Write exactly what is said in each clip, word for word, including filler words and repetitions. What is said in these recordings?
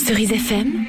Cerise F M,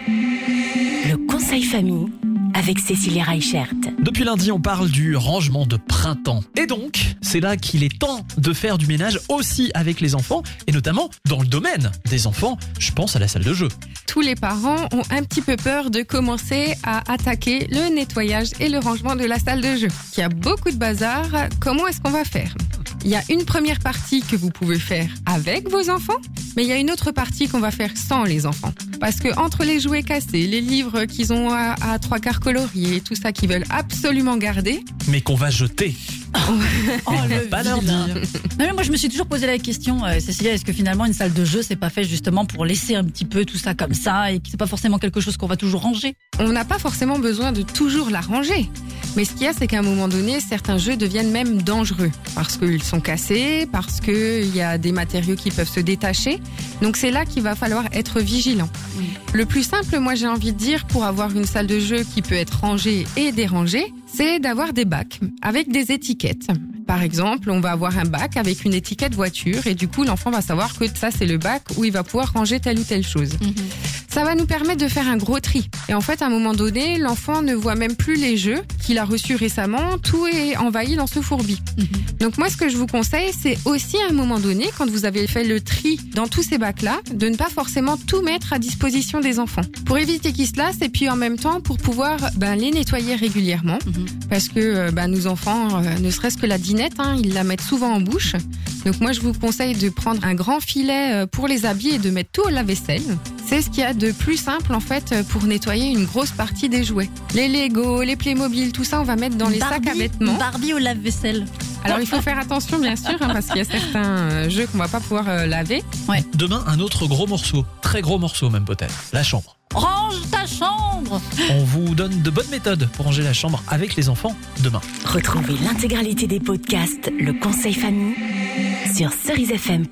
le conseil famille avec Cécilia Reichert. Depuis lundi, on parle du rangement de printemps. Et donc, c'est là qu'il est temps de faire du ménage aussi avec les enfants, et notamment dans le domaine des enfants, je pense à la salle de jeu. Tous les parents ont un petit peu peur de commencer à attaquer le nettoyage et le rangement de la salle de jeu. Il y a beaucoup de bazar. Comment est-ce qu'on va faire ? Il y a une première partie que vous pouvez faire avec vos enfants, mais il y a une autre partie qu'on va faire sans les enfants. Parce que entre les jouets cassés, les livres qu'ils ont à, à trois quarts coloriés, tout ça qu'ils veulent absolument garder, mais qu'on va jeter. Oh, on le va pas leur vilain. dire. Non, mais moi, je me suis toujours posé la question, euh, Cécilia, est-ce que finalement une salle de jeu, c'est pas fait justement pour laisser un petit peu tout ça comme ça et que c'est pas forcément quelque chose qu'on va toujours ranger ? on n'a pas forcément besoin de toujours la ranger. Mais ce qu'il y a, c'est qu'à un moment donné, certains jeux deviennent même dangereux parce qu'ils sont cassés, parce qu'il y a des matériaux qui peuvent se détacher. Donc c'est là qu'il va falloir être vigilant. Oui. Le plus simple, moi j'ai envie de dire, pour avoir une salle de jeu qui peut être rangée et dérangée, c'est d'avoir des bacs avec des étiquettes. Par exemple, on va avoir un bac avec une étiquette voiture et du coup l'enfant va savoir que ça c'est le bac où il va pouvoir ranger telle ou telle chose. Mmh. Ça va nous permettre de faire un gros tri. Et en fait, à un moment donné, l'enfant ne voit même plus les jeux qu'il a reçus récemment. Tout est envahi dans ce fourbi. Mmh. Donc moi, ce que je vous conseille, c'est aussi à un moment donné, quand vous avez fait le tri dans tous ces bacs-là, de ne pas forcément tout mettre à disposition des enfants. Pour éviter qu'ils se lassent et puis en même temps, pour pouvoir ben, les nettoyer régulièrement. Mmh. Parce que ben, nos enfants, euh, ne serait-ce que la dinette, hein, ils la mettent souvent en bouche. Donc moi, je vous conseille de prendre un grand filet pour les habits et de mettre tout au lave-vaisselle. C'est ce qu'il y a de plus simple en fait pour nettoyer une grosse partie des jouets. Les Lego, les Playmobil, tout ça, on va mettre dans les Barbie, sacs à vêtements. Barbie au lave-vaisselle. Alors il faut faire attention bien sûr, hein, parce qu'il y a certains jeux qu'on va pas pouvoir euh, laver. Ouais. Demain, un autre gros morceau, très gros morceau même peut-être, la chambre. Range ta chambre. On vous donne de bonnes méthodes pour ranger la chambre avec les enfants demain. Retrouvez l'intégralité des podcasts Le Conseil Famille sur cerise f m.